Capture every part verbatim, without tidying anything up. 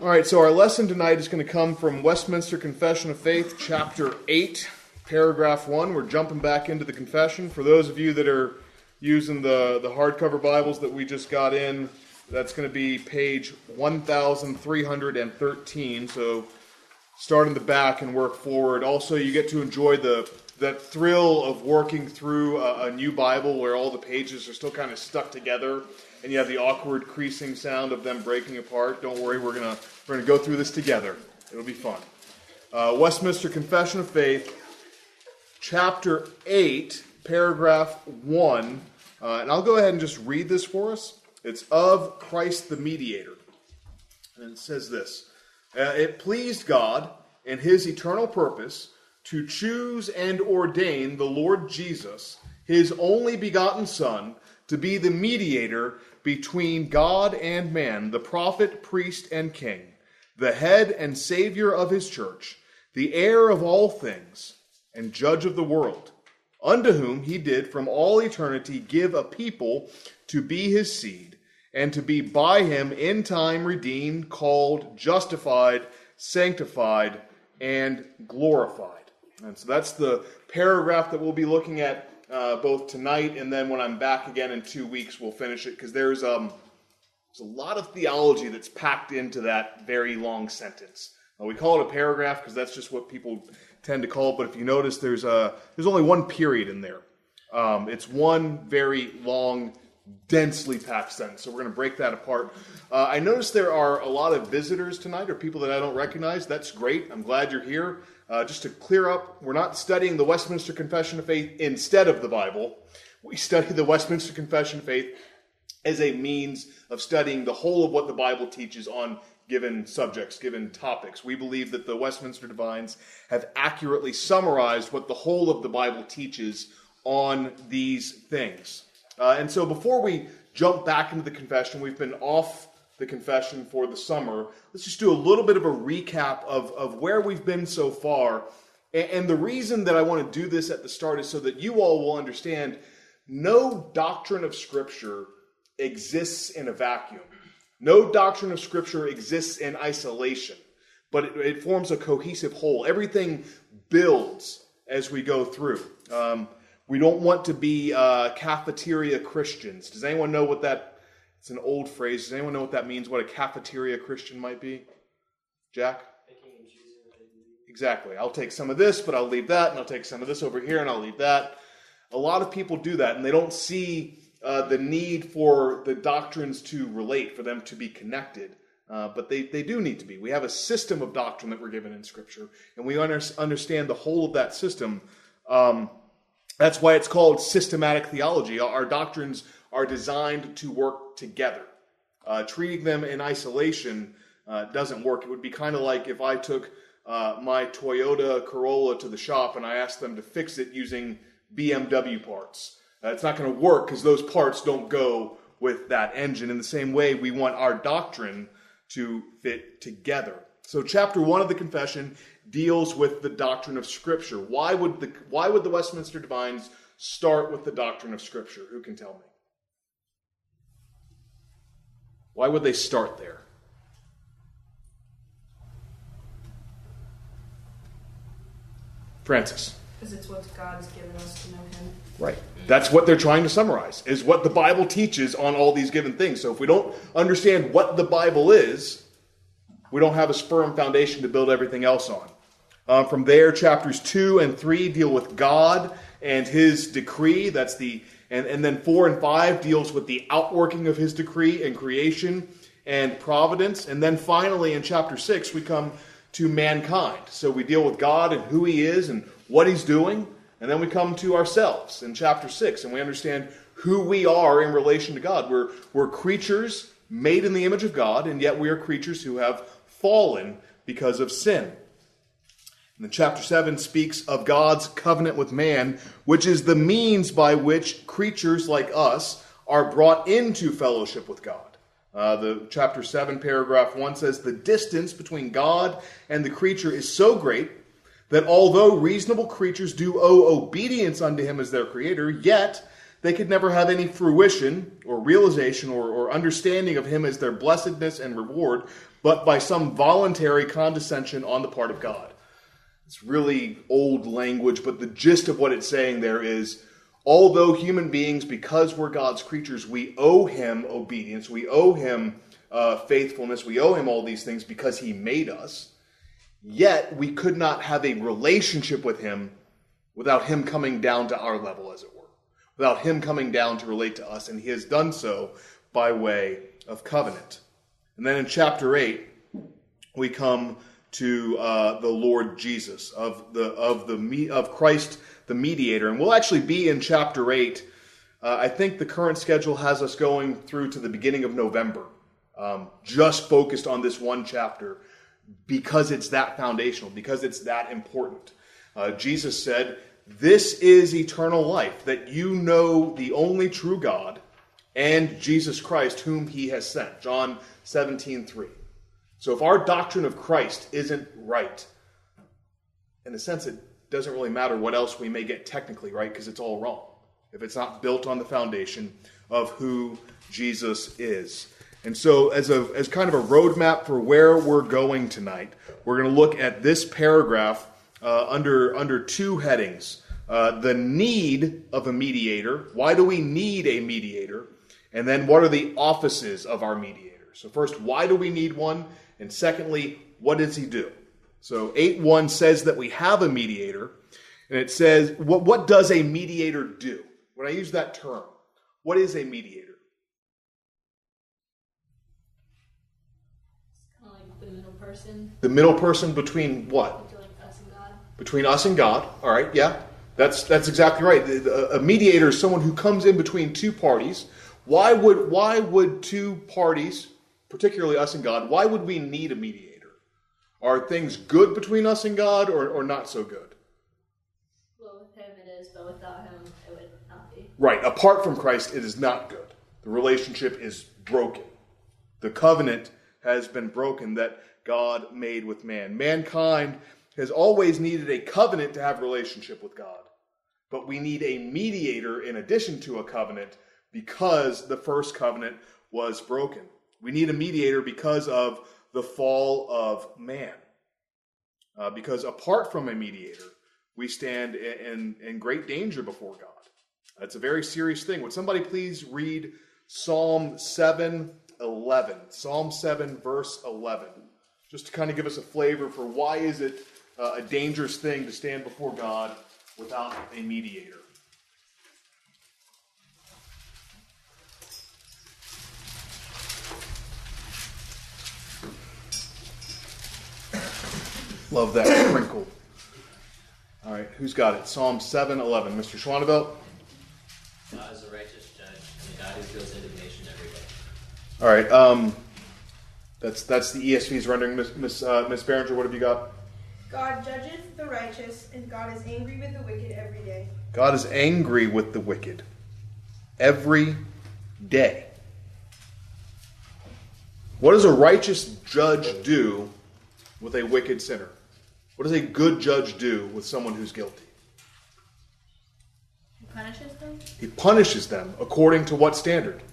All right, so our lesson tonight is going to come from Westminster Confession of Faith, chapter eight, paragraph one. We're jumping back into the confession. For those of you that are using the, the hardcover Bibles that we just got in, that's going to be page one thousand three hundred thirteen. So start in the back and work forward. Also, you get to enjoy the that thrill of working through a, a new Bible where all the pages are still kind of stuck together, and you have the awkward creasing sound of them breaking apart. Don't worry, we're gonna we're gonna go through this together. It'll be fun. Uh, Westminster Confession of Faith, chapter eight, paragraph one, uh, and I'll go ahead and just read this for us. It's of Christ the Mediator, and it says this: uh, "It pleased God in His eternal purpose to choose and ordain the Lord Jesus, His only begotten Son, to be the mediator between God and man, the prophet, priest, and king, the head and savior of his church, the heir of all things, and judge of the world, unto whom he did from all eternity give a people to be his seed, and to be by him in time redeemed, called, justified, sanctified, and glorified." And so that's the paragraph that we'll be looking at Uh, both tonight and then when I'm back again in two weeks, we'll finish it, because there's, um, there's a lot of theology that's packed into that very long sentence. Uh, we call it a paragraph because that's just what people tend to call it, but if you notice, there's a, there's only one period in there. Um, it's one very long, densely packed sentence, so we're going to break that apart. Uh, I noticed there are a lot of visitors tonight, or people that I don't recognize. That's great. I'm glad you're here. Uh, just to clear up, we're not studying the Westminster Confession of Faith instead of the Bible. We study the Westminster Confession of Faith as a means of studying the whole of what the Bible teaches on given subjects, given topics. We believe that the Westminster Divines have accurately summarized what the whole of the Bible teaches on these things. Uh, and so before we jump back into the confession, we've been off the confession for the summer. Let's just do a little bit of a recap of, of where we've been so far. And, and the reason that I want to do this at the start is so that you all will understand no doctrine of Scripture exists in a vacuum. No doctrine of Scripture exists in isolation, but it, it forms a cohesive whole. Everything builds as we go through. Um, we don't want to be uh, cafeteria Christians. Does anyone know what that It's an old phrase. Does anyone know what that means? What a cafeteria Christian might be? Jack? Exactly. I'll take some of this, but I'll leave that, and I'll take some of this over here, and I'll leave that. A lot of people do that, and they don't see uh, the need for the doctrines to relate, for them to be connected. Uh, but they, they do need to be. We have a system of doctrine that we're given in Scripture, and we under, understand the whole of that system. Um, that's why it's called systematic theology. Our doctrines are designed to work together. Uh, treating them in isolation uh, doesn't work. It would be kind of like if I took uh, my Toyota Corolla to the shop and I asked them to fix it using B M W parts. Uh, it's not going to work because those parts don't go with that engine. In the same way, we want our doctrine to fit together. So chapter one of the confession deals with the doctrine of Scripture. Why would the, why would the Westminster Divines start with the doctrine of Scripture? Who can tell me? Why would they start there? Francis. Because it's what God has given us to know Him. Right. That's what they're trying to summarize, is what the Bible teaches on all these given things. So if we don't understand what the Bible is, we don't have a firm foundation to build everything else on. Uh, from there, chapters two and three deal with God and His decree. That's the And, and then four and five deals with the outworking of His decree and creation and providence. And then finally in chapter six, we come to mankind. So we deal with God and who He is and what He's doing. And then we come to ourselves in chapter six, and we understand who we are in relation to God. We're, we're creatures made in the image of God, and yet we are creatures who have fallen because of sin. And then chapter seven speaks of God's covenant with man, which is the means by which creatures like us are brought into fellowship with God. Uh, the chapter seven, paragraph one says, "The distance between God and the creature is so great that although reasonable creatures do owe obedience unto Him as their creator, yet they could never have any fruition or realization or, or understanding of Him as their blessedness and reward but by some voluntary condescension on the part of God. It's really old language, but the gist of what it's saying there is, although human beings, because we're God's creatures, we owe him obedience, we owe him uh, faithfulness, we owe him all these things because he made us, yet we could not have a relationship with him without him coming down to our level, as it were. Without him coming down to relate to us, and he has done so by way of covenant. And then in chapter eight, we come to uh, the Lord Jesus, of the of the of Christ, the mediator, and we'll actually be in chapter eight. Uh, I think the current schedule has us going through to the beginning of November, um, just focused on this one chapter, because it's that foundational, because it's that important. Uh, Jesus said, "This is eternal life, that you know the only true God and Jesus Christ, whom he has sent." John seventeen three. So if our doctrine of Christ isn't right, in a sense it doesn't really matter what else we may get technically right, because it's all wrong if it's not built on the foundation of who Jesus is. And so as a as kind of a roadmap for where we're going tonight, we're going to look at this paragraph uh, under, under two headings. Uh, the need of a mediator. Why do we need a mediator? And then what are the offices of our mediator? So first, why do we need one? And secondly, what does he do? So eight one says that we have a mediator. And it says, what, what does a mediator do? When I use that term, what is a mediator? It's kind of like the middle person. The middle person between what? Between like us and God. Between us and God. All right, yeah. That's that's exactly right. A mediator is someone who comes in between two parties. Why would why would two parties, particularly us and God, why would we need a mediator? Are things good between us and God, or, or not so good? Well, with him it is, but without him it would not be. Right. Apart from Christ, it is not good. The relationship is broken. The covenant has been broken that God made with man. Mankind has always needed a covenant to have relationship with God. But we need a mediator in addition to a covenant because the first covenant was broken. We need a mediator because of the fall of man. Uh, because apart from a mediator, we stand in, in, in great danger before God. That's a very serious thing. Would somebody please read Psalm seven eleven? Psalm seven, verse eleven. Just to kind of give us a flavor for why is it uh, a dangerous thing to stand before God without a mediator. Love that sprinkle. All right, who's got it? Psalm seven eleven. Mister Schwanevelt? God is a righteous judge, and a God who feels indignation every day. All right, um, that's that's the E S V's rendering. Miss Miss uh, Miss Berenger, what have you got? God judgeth the righteous, and God is angry with the wicked every day. God is angry with the wicked every day. What does a righteous judge do with a wicked sinner? What does a good judge do with someone who's guilty? He punishes them? He punishes them according to what standard?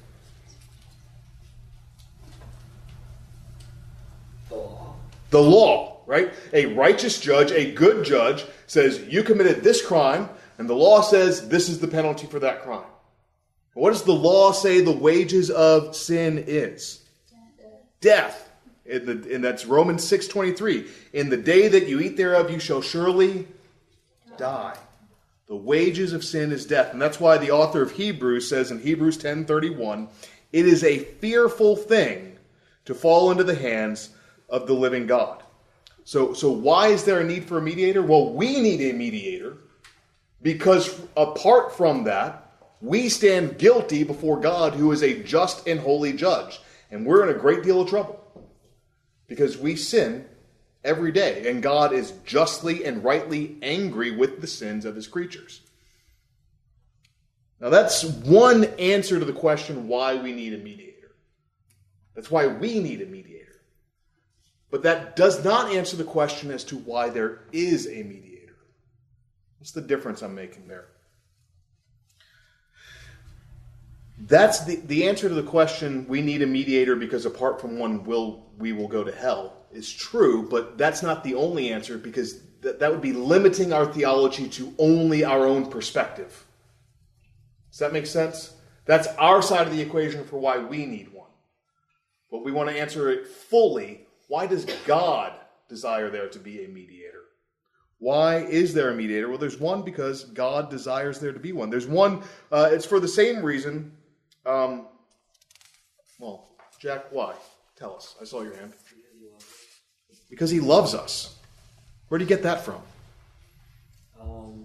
The law. The law, right? A righteous judge, a good judge, says you committed this crime, and the law says this is the penalty for that crime. What does the law say the wages of sin is? Death. In the, and that's Romans six twenty-three. In the day that you eat thereof, you shall surely die. The wages of sin is death. And that's why the author of Hebrews says in Hebrews ten thirty-one, it is a fearful thing to fall into the hands of the living God. So, so why is there a need for a mediator? Well, we need a mediator because apart from that, we stand guilty before God, who is a just and holy judge. And we're in a great deal of trouble. Because we sin every day, and God is justly and rightly angry with the sins of his creatures. Now that's one answer to the question why we need a mediator. That's why we need a mediator. But that does not answer the question as to why there is a mediator. What's the difference I'm making there? That's the, the answer to the question, we need a mediator because apart from one will we will go to hell, is true, but that's not the only answer, because th- that would be limiting our theology to only our own perspective. Does that make sense? That's our side of the equation for why we need one. But we want to answer it fully. Why does God desire there to be a mediator? Why is there a mediator? Well, there's one because God desires there to be one. There's one, uh, it's for the same reason. Um, well, Jack, why? Tell us. I saw your hand. Because he loves us. Where do you get that from? Um,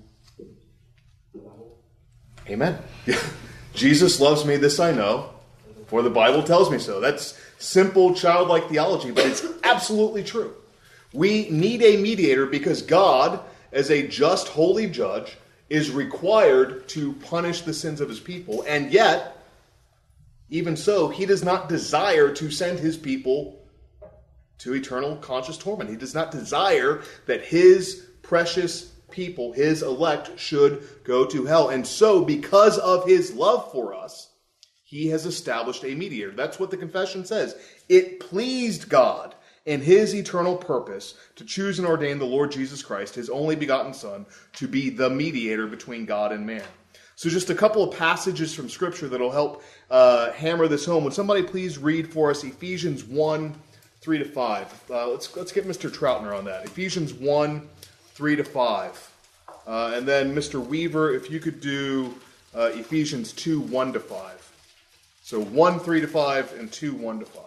Amen. Jesus loves me, this I know, for the Bible tells me so. That's simple, childlike theology, but it's absolutely true. We need a mediator because God, as a just, holy judge, is required to punish the sins of his people, and yet, even so, he does not desire to send his people to eternal conscious torment. He does not desire that his precious people, his elect, should go to hell. And so, because of his love for us, he has established a mediator. That's what the confession says. It pleased God in his eternal purpose to choose and ordain the Lord Jesus Christ, his only begotten Son, to be the mediator between God and man. So just a couple of passages from Scripture that will help uh, hammer this home. Would somebody please read for us Ephesians one, three to five? Uh, let's, let's get Mister Troutner on that. Ephesians one, three to five. Uh, and then Mister Weaver, if you could do uh, Ephesians two, one to five. So one, three to five, and two, one to five.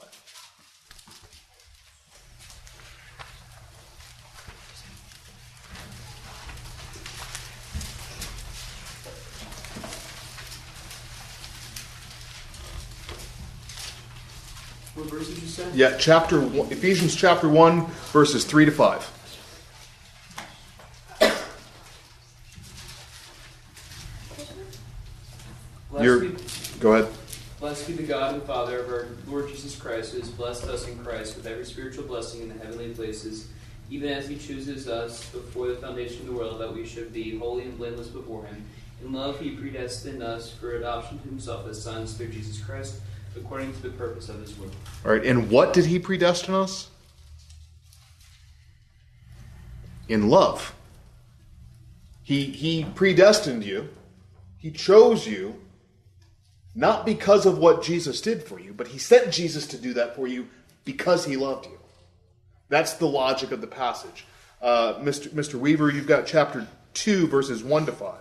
What verse did you say? Yeah, chapter one, Ephesians chapter one, verses three to five. Blessed You're, be, go ahead. blessed be the God and Father of our Lord Jesus Christ, who has blessed us in Christ with every spiritual blessing in the heavenly places, even as he chooses us before the foundation of the world, that we should be holy and blameless before him. In love he predestined us for adoption to himself as sons through Jesus Christ, according to the purpose of his will. All right, and what did he predestine us? In love. He, he predestined you. He chose you, not because of what Jesus did for you, but he sent Jesus to do that for you because he loved you. That's the logic of the passage. Uh, Mister Mister Weaver, you've got chapter two, verses one to five.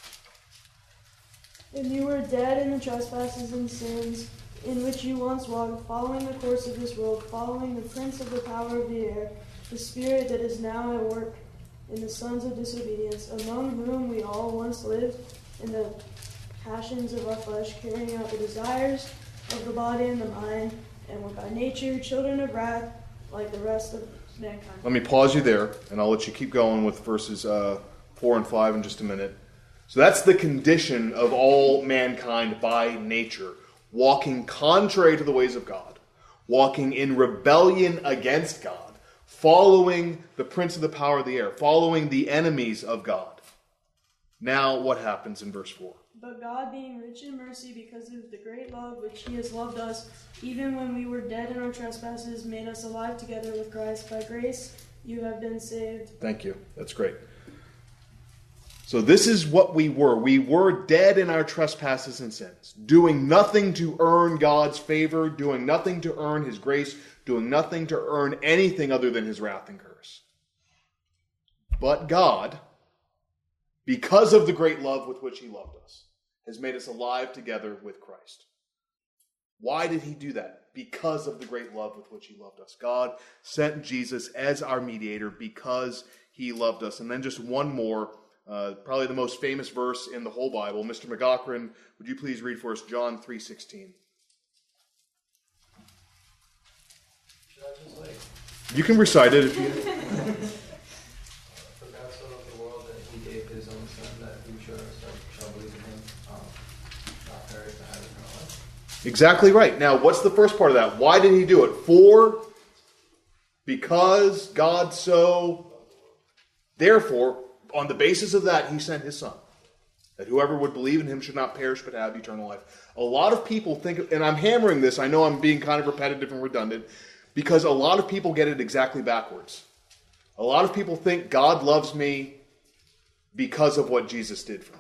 And you were dead in the trespasses and sins in which you once walked, following the course of this world, following the prince of the power of the air, the spirit that is now at work in the sons of disobedience, among whom we all once lived in the passions of our flesh, carrying out the desires of the body and the mind, and were by nature children of wrath, like the rest of mankind. Let me pause you there, and I'll let you keep going with verses uh, four and five in just a minute. So that's the condition of all mankind by nature, walking contrary to the ways of God, walking in rebellion against God, following the prince of the power of the air, following the enemies of God. Now what happens in verse four? But God, being rich in mercy because of the great love which he has loved us, even when we were dead in our trespasses, made us alive together with Christ. By grace you have been saved. Thank you. That's great. So this is what we were. We were dead in our trespasses and sins, doing nothing to earn God's favor, doing nothing to earn his grace, doing nothing to earn anything other than his wrath and curse. But God, because of the great love with which he loved us, has made us alive together with Christ. Why did he do that? Because of the great love with which he loved us. God sent Jesus as our mediator because he loved us. And then just one more, uh, probably the most famous verse in the whole Bible. Mister McGochran, would you please read for us John three sixteen? Should I just like, You can recite it if you... for God so loved the world that he gave his own son, that whosoever shall believe in him, um, not perish but have eternal life. Exactly right. Now, what's the first part of that? Why did he do it? For, because God so, therefore, on the basis of that, he sent his son. That whoever would believe in him should not perish but have eternal life. A lot of people think, and I'm hammering this, I know I'm being kind of repetitive and redundant, because a lot of people get it exactly backwards. A lot of people think God loves me because of what Jesus did for me.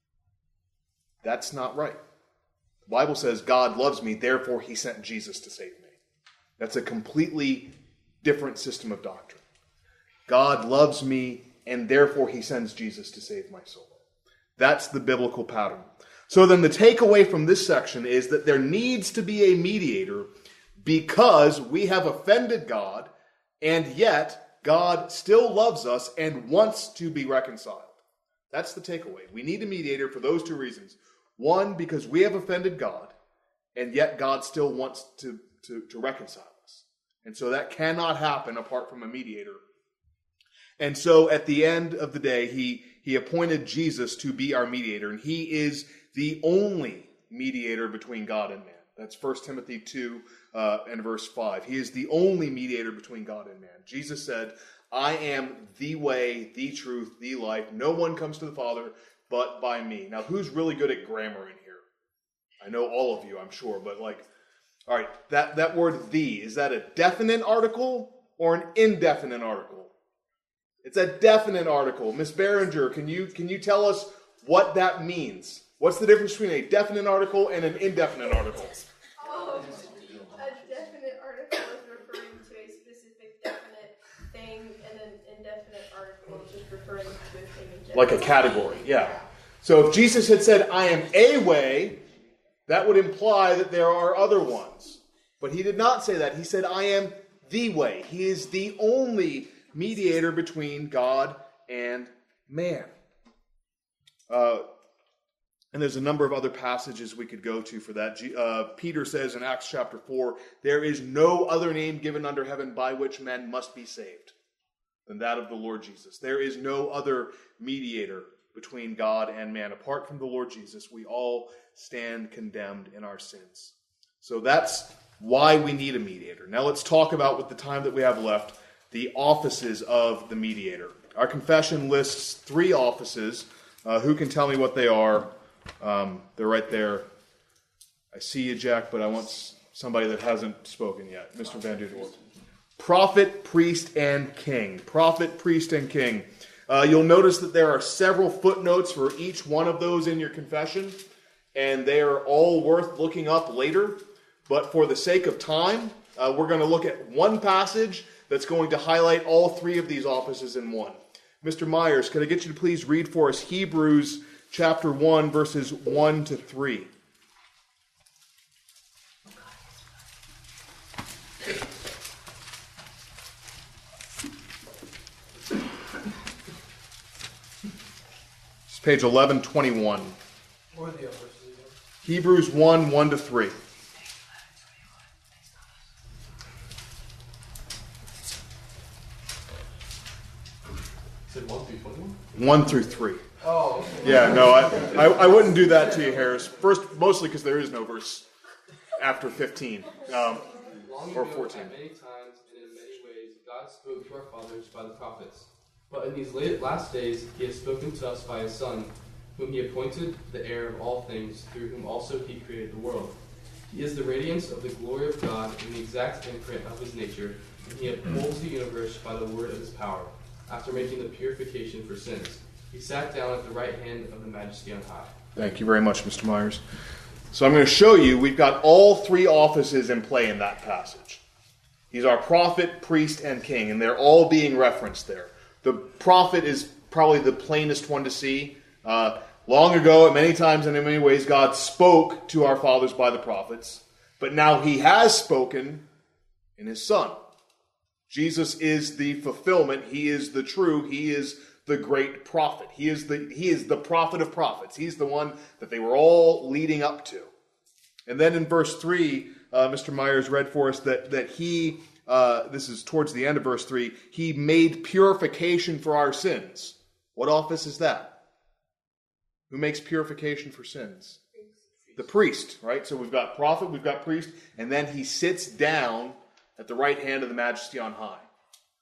That's not right. The Bible says God loves me, therefore he sent Jesus to save me. That's a completely different system of doctrine. God loves me, and therefore he sends Jesus to save my soul. That's the biblical pattern. So then the takeaway from this section is that there needs to be a mediator because we have offended God, and yet God still loves us and wants to be reconciled. That's the takeaway. We need a mediator for those two reasons. One, because we have offended God, and yet God still wants to, to, to reconcile us. And so that cannot happen apart from a mediator. And so at the end of the day, he, he appointed Jesus to be our mediator, and he is the only mediator between God and man. That's First Timothy two uh, and verse five. He is the only mediator between God and man. Jesus said, I am the way, the truth, the life. No one comes to the Father but by me. Now, who's really good at grammar in here? I know all of you, I'm sure, but like, all right, that, that word the, is that a definite article or an indefinite article? It's a definite article. Miss Berenger, can you can you tell us what that means? What's the difference between a definite article and an indefinite article? Oh, a definite article is referring to a specific definite thing, and an indefinite article is just referring to a thing in general. Like a category, yeah. So if Jesus had said, I am a way, that would imply that there are other ones. But he did not say that. He said, I am the way. He is the only mediator between God and man. Uh, and there's a number of other passages we could go to for that. Uh, Peter says in Acts chapter four, there is no other name given under heaven by which men must be saved than that of the Lord Jesus. There is no other mediator between God and man. Apart from the Lord Jesus, we all stand condemned in our sins. So that's why we need a mediator. Now let's talk about, with the time that we have left, the offices of the mediator. Our confession lists three offices. Uh, who can tell me what they are? Um, they're right there. I see you, Jack, but I want somebody that hasn't spoken yet. Mister Van Duzenvoort. Prophet, priest, and king. Prophet, priest, and king. Uh, you'll notice that there are several footnotes for each one of those in your confession, and they are all worth looking up later. But for the sake of time, uh, we're going to look at one passage that's going to highlight all three of these offices in one. Mister Myers, could I get you to please read for us Hebrews chapter one, verses one to three. It's page eleven twenty-one. Or the others. Hebrews one, one to three. one through twenty-one? one through three. Oh, okay. Yeah, no, I, I, I wouldn't do that to you, Harris. First, mostly because there is no verse after fifteen. Um, Long or ago, fourteen. at many times and in many ways, God spoke to our fathers by the prophets. But in these late, last days, he has spoken to us by his Son, whom he appointed the heir of all things, through whom also he created the world. He is the radiance of the glory of God and the exact imprint of his nature, and he upholds the universe by the word of his power. After making the purification for sins, he sat down at the right hand of the Majesty on high. Thank you very much, Mister Myers. So I'm going to show you, we've got all three offices in play in that passage. He's our prophet, priest, and king, and they're all being referenced there. The prophet is probably the plainest one to see. Uh, long ago, at many times and in many ways, God spoke to our fathers by the prophets, but now he has spoken in his Son. Jesus is the fulfillment. He is the true. He is the great prophet. He is the he is the prophet of prophets. He's the one that they were all leading up to. And then in verse three, uh, Mister Myers read for us that that he uh, this is towards the end of verse three. He made purification for our sins. What office is that? Who makes purification for sins? The priest, right? So we've got prophet, we've got priest, and then he sits down at the right hand of the Majesty on high.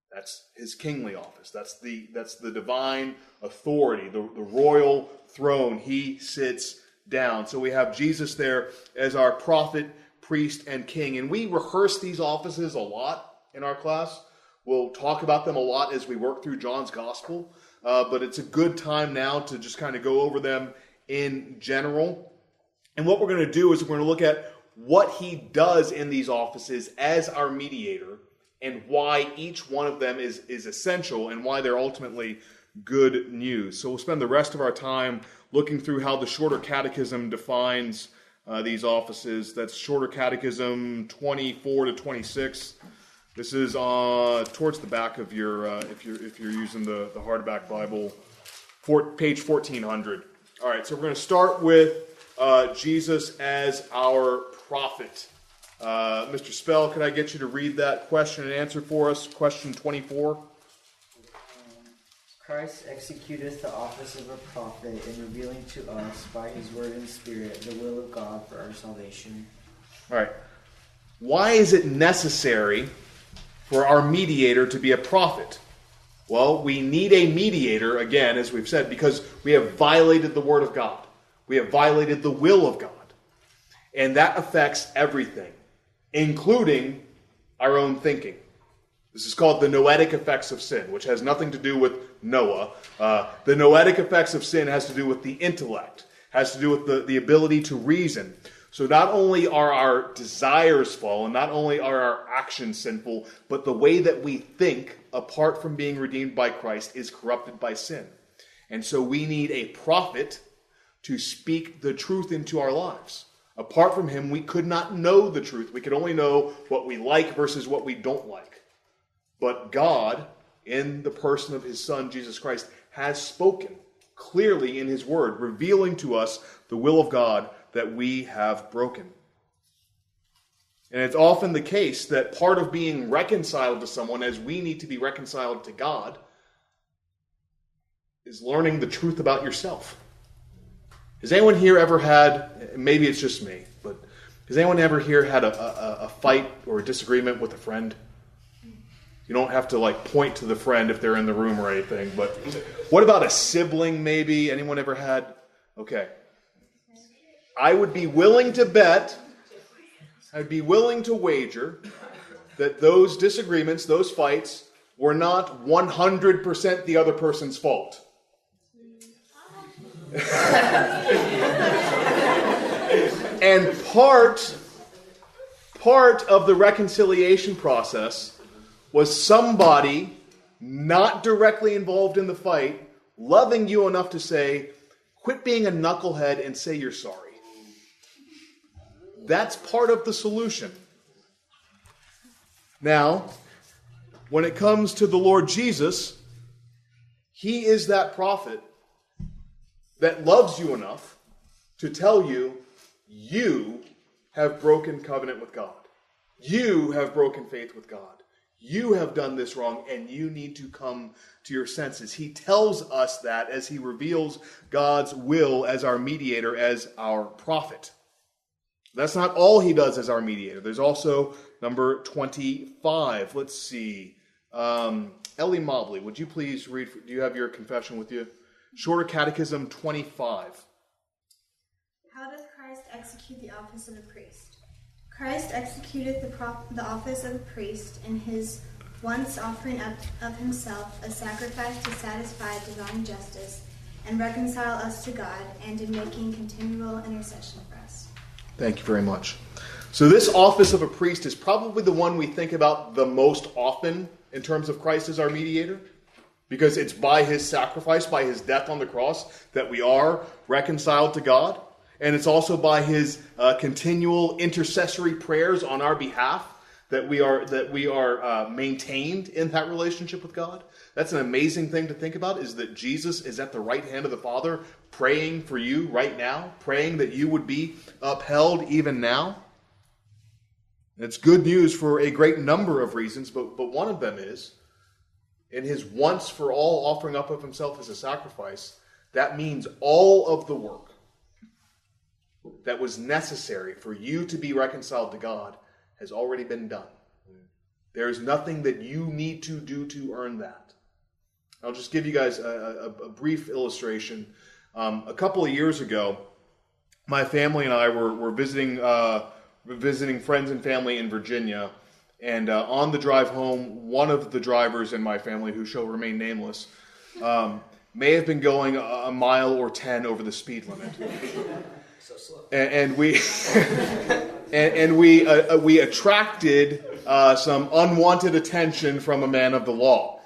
That's his kingly office. That's the that's the divine authority, the, the royal throne. He sits down. So we have Jesus there as our prophet, priest, and king. And we rehearse these offices a lot in our class. We'll talk about them a lot as we work through John's gospel. Uh, but it's a good time now to just kind of go over them in general. And what we're going to do is we're going to look at what he does in these offices as our mediator, and why each one of them is, is essential, and why they're ultimately good news. So we'll spend the rest of our time looking through how the Shorter Catechism defines uh, these offices. That's Shorter Catechism twenty-four to twenty-six. This is uh, towards the back of your, uh, if you're if you're using the, the hardback Bible, for, page fourteen hundred. All right, so we're going to start with uh, Jesus as our prophet. Uh, Mister Spell, can I get you to read that question and answer for us? Question twenty-four. Christ executeth the office of a prophet in revealing to us by his word and spirit the will of God for our salvation. All right. Why is it necessary for our mediator to be a prophet? Well, we need a mediator, again, as we've said, because we have violated the word of God. We have violated the will of God. And that affects everything, including our own thinking. This is called the noetic effects of sin, which has nothing to do with Noah. Uh, the noetic effects of sin has to do with the intellect, has to do with the, the ability to reason. So not only are our desires fallen, not only are our actions sinful, but the way that we think, apart from being redeemed by Christ, is corrupted by sin. And so we need a prophet to speak the truth into our lives. Apart from him, we could not know the truth. We could only know what we like versus what we don't like. But God, in the person of his Son, Jesus Christ, has spoken clearly in his word, revealing to us the will of God that we have broken. And it's often the case that part of being reconciled to someone, as we need to be reconciled to God, is learning the truth about yourself. Has anyone here ever had, maybe it's just me, but has anyone ever here had a, a, a fight or a disagreement with a friend? You don't have to like point to the friend if they're in the room or anything, but what about a sibling maybe? Anyone ever had? Okay. I would be willing to bet, I'd be willing to wager that those disagreements, those fights, were not one hundred percent the other person's fault. And part, part of the reconciliation process was somebody not directly involved in the fight, loving you enough to say, quit being a knucklehead and say you're sorry. That's part of the solution. Now, when it comes to the Lord Jesus, he is that prophet that loves you enough to tell you, you have broken covenant with God. You have broken faith with God. You have done this wrong, and you need to come to your senses. He tells us that as he reveals God's will as our mediator, as our prophet. That's not all he does as our mediator. There's also number twenty-five. Let's see. Um, Ellie Mobley, would you please read? Do you have your confession with you? Shorter Catechism twenty-five. How doth Christ execute the office of a priest? Christ executed the, prop- the office of a priest in his once offering up of himself a sacrifice to satisfy divine justice and reconcile us to God, and in making continual intercession for us. Thank you very much. So this office of a priest is probably the one we think about the most often in terms of Christ as our mediator, because it's by his sacrifice, by his death on the cross, that we are reconciled to God. And it's also by his uh, continual intercessory prayers on our behalf that we are that we are uh, maintained in that relationship with God. That's an amazing thing to think about, is that Jesus is at the right hand of the Father praying for you right now, praying that you would be upheld even now. It's good news for a great number of reasons, but, but one of them is, in his once for all offering up of himself as a sacrifice, that means all of the work that was necessary for you to be reconciled to God has already been done. There's nothing that you need to do to earn that. I'll just give you guys a, a, a brief illustration. Um, a couple of years ago, my family and I were, were visiting uh, visiting friends and family in Virginia. And uh, on the drive home, one of the drivers in my family, who shall remain nameless, um, may have been going a, a mile or ten over the speed limit. So slow. And, and we and, and we uh, we attracted uh, some unwanted attention from a man of the law.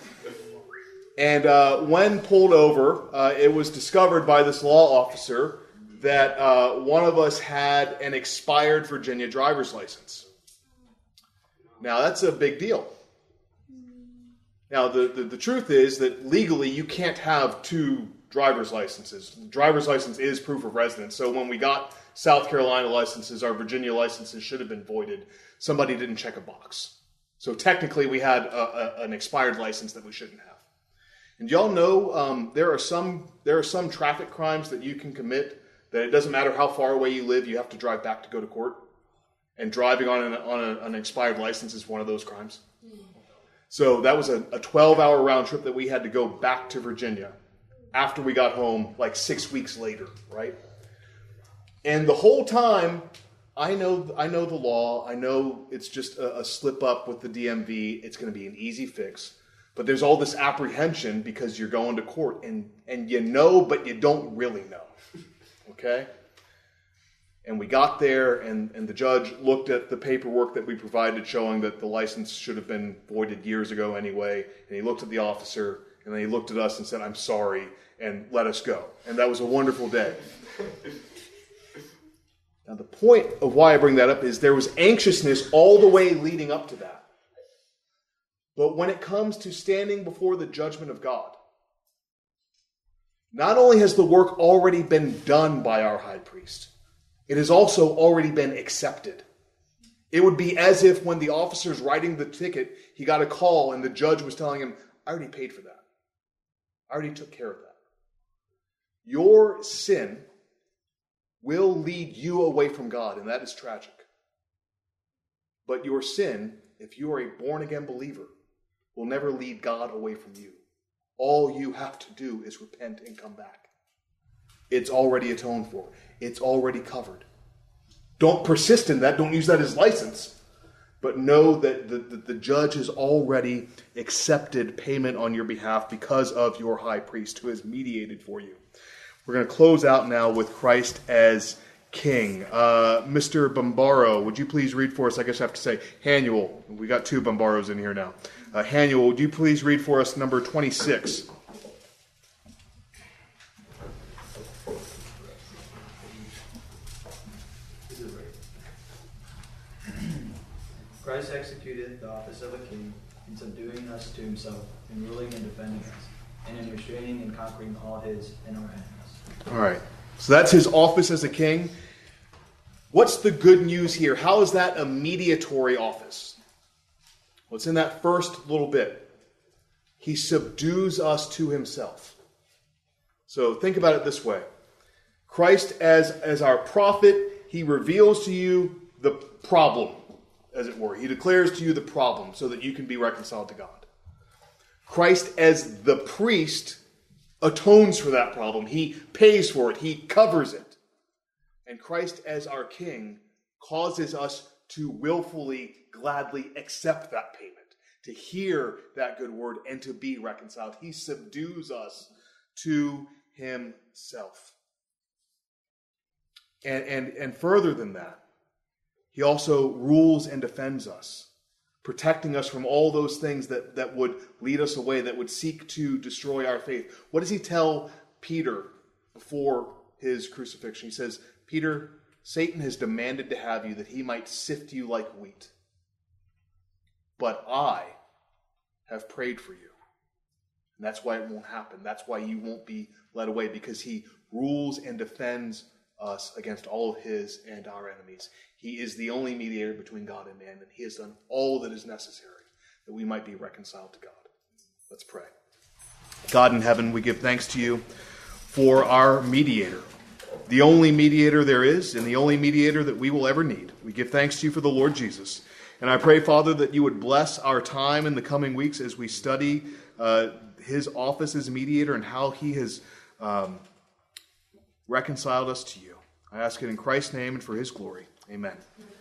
And uh, when pulled over, uh, it was discovered by this law officer that uh, one of us had an expired Virginia driver's license. Now, that's a big deal. Now, the, the, the truth is that legally you can't have two driver's licenses. Driver's license is proof of residence. So when we got South Carolina licenses, our Virginia licenses should have been voided. Somebody didn't check a box. So technically we had a, a, an expired license that we shouldn't have. And y'all know um, there are some there are some traffic crimes that you can commit that it doesn't matter how far away you live, you have to drive back to go to court. And driving on an, on a, an expired license is one of those crimes. So that was a, a twelve-hour round trip that we had to go back to Virginia after we got home, like six weeks later, right? And the whole time, I know I know the law. I know it's just a, a slip up with the D M V. It's going to be an easy fix. But there's all this apprehension because you're going to court, and, and you know, but you don't really know, okay? And we got there, and, and the judge looked at the paperwork that we provided showing that the license should have been voided years ago anyway. And he looked at the officer, and then he looked at us and said, "I'm sorry," and let us go. And that was a wonderful day. Now, the point of why I bring that up is there was anxiousness all the way leading up to that. But when it comes to standing before the judgment of God, not only has the work already been done by our high priest, it has also already been accepted. It would be as if when the officer's writing the ticket, he got a call and the judge was telling him, "I already paid for that. I already took care of that." Your sin will lead you away from God, and that is tragic. But your sin, if you are a born-again believer, will never lead God away from you. All you have to do is repent and come back. It's already atoned for. It's already covered. Don't persist in that. Don't use that as license. But know that the, the, the judge has already accepted payment on your behalf because of your high priest who has mediated for you. We're going to close out now with Christ as King. Uh, Mister Bombaro, would you please read for us? I guess I have to say, Hanuel. We got two Bombaros in here now. Uh, Hanuel, would you please read for us number twenty-six? Christ executed the office of a king in subduing us to himself, in ruling and defending us, and in restraining and conquering all his and our enemies. All right. So that's his office as a king. What's the good news here? How is that a mediatory office? Well, it's in that first little bit. He subdues us to himself. So think about it this way. Christ as, as our prophet, he reveals to you the problem, as it were. He declares to you the problem so that you can be reconciled to God. Christ as the priest atones for that problem. He pays for it. He covers it. And Christ as our king causes us to willfully, gladly accept that payment, to hear that good word and to be reconciled. He subdues us to himself. And, and, and further than that, he also rules and defends us, protecting us from all those things that, that would lead us away, that would seek to destroy our faith. What does he tell Peter before his crucifixion? He says, "Peter, Satan has demanded to have you that he might sift you like wheat. But I have prayed for you." And that's why it won't happen. That's why you won't be led away, because he rules and defends us against all of his and our enemies. He is the only mediator between God and man, and he has done all that is necessary that we might be reconciled to God. Let's pray. God in heaven, we give thanks to you for our mediator, the only mediator there is and the only mediator that we will ever need. We give thanks to you for the Lord Jesus. And I pray, Father, that you would bless our time in the coming weeks as we study uh, his office as mediator and how he has um, reconciled us to you. I ask it in Christ's name and for his glory. Amen.